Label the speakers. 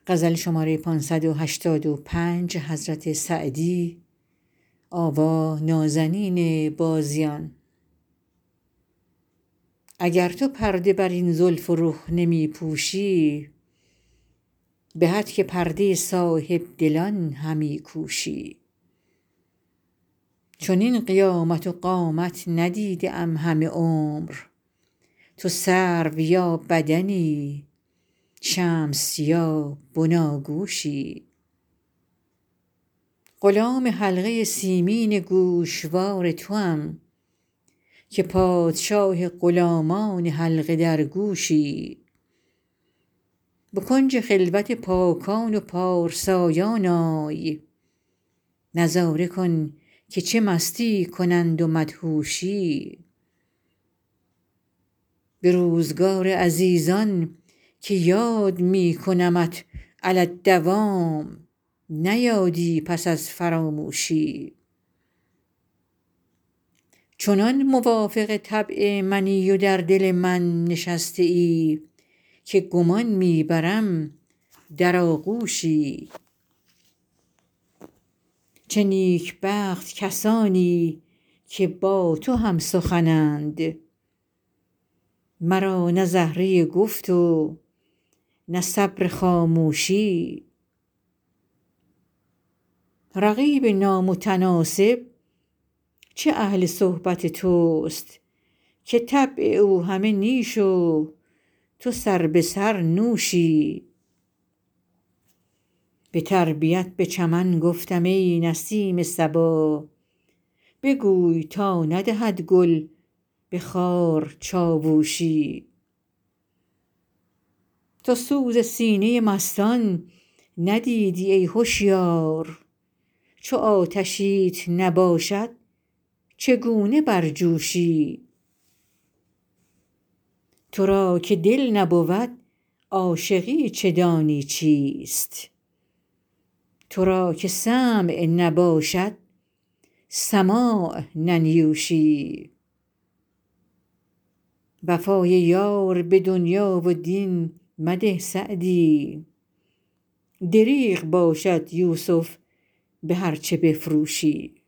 Speaker 1: اگر تو پرده بر این زلف و رخ نمی پوشی بهت که پرده صاحبدلان همی کوشی چنین قیامت و قامت ندیده ام همه عمر تو سرو یا بدنی شمس یا بناگوشی غلام حلقه سیمین گوشوار توام که پادشاه غلامان حلقه در گوشی به کنج خلوت پاکان و پارسایان آی نظاره کن که چه مستی کنند و مدهوشی به روزگار عزیزان که یاد می کنمت علی الدوام نیادی پس از فراموشی چنان موافق طبع منی و در دل من نشسته ای که گمان می برم در آغوشی چه نیکبخت کسانی که با تو هم سخنند مرا نه زهره گفت و نه صبر خاموشی رقیب نامتناسب چه اهل صحبت توست که طبع او همه نیش و تو سر به سر نوشی به تربیت به چمن گفتم ای نسیم صبا بگوی تا ندهد گل به خار چاووشی تو سوز سینه مستان ندیدی ای هشیار چو آتشیت نباشد چگونه برجوشی تو را که دل نبود عاشقی چه دانی چیست تو را که سمع نباشد سماع ننیوشی وفای یار به دنیا و دین مده سعدی دریغ باشد یوسف به هر چه بفروشی